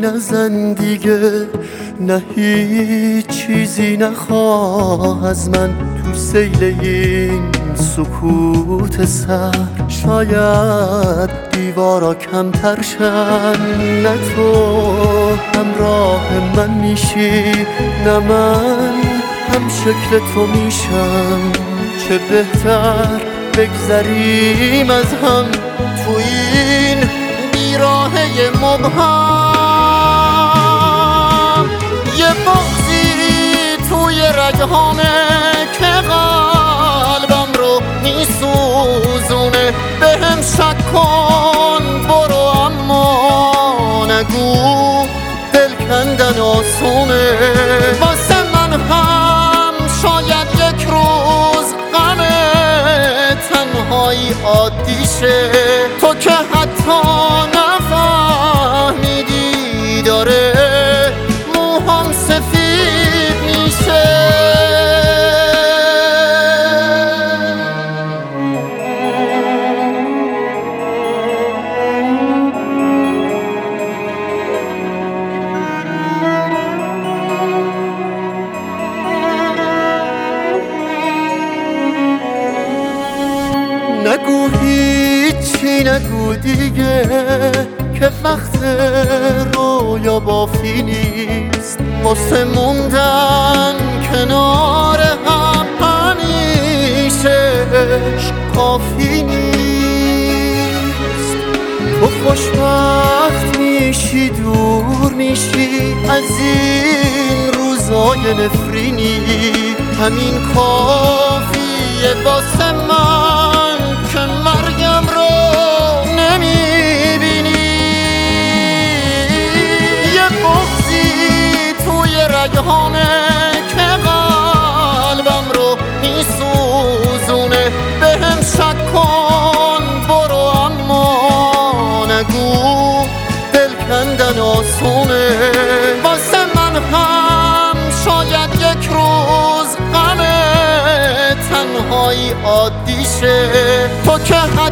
نزن دیگه، نه هیچ چیزی نخواه از من تو سیل این سکوت سر. شاید دیوارا کمتر شن، نه تو همراه من میشی نه من هم شکل تو میشم. چه بهتر بگذریم از هم تو این بیراهه مبهم. یه بغضی توی رگهامه که قلبم رو میسوزونه. بهم شک کن برو اما نگو دل کندن آسونه. واسه من هم شاید یک روز غم تنهایی عادی شه. تو که حتی نفهمیدی داره موهام سفید میشه. نگو هیچی نگو دیگه که وقت رویا بافی نیست. واسه موندن کنار هم همیشه کافی نیست. تو خوشبخت میشی دور میشی از این روزای نفرینی. همین کافیه واسه من که مرگم رو نمیبینی. یه بغضی توی رگهامه که قلبم رو میسوزونه. بهم شک کن برو اما نگو دل کندن آسونه. واسه من هم شاید یک روز غم تنهایی عادی شه. تو که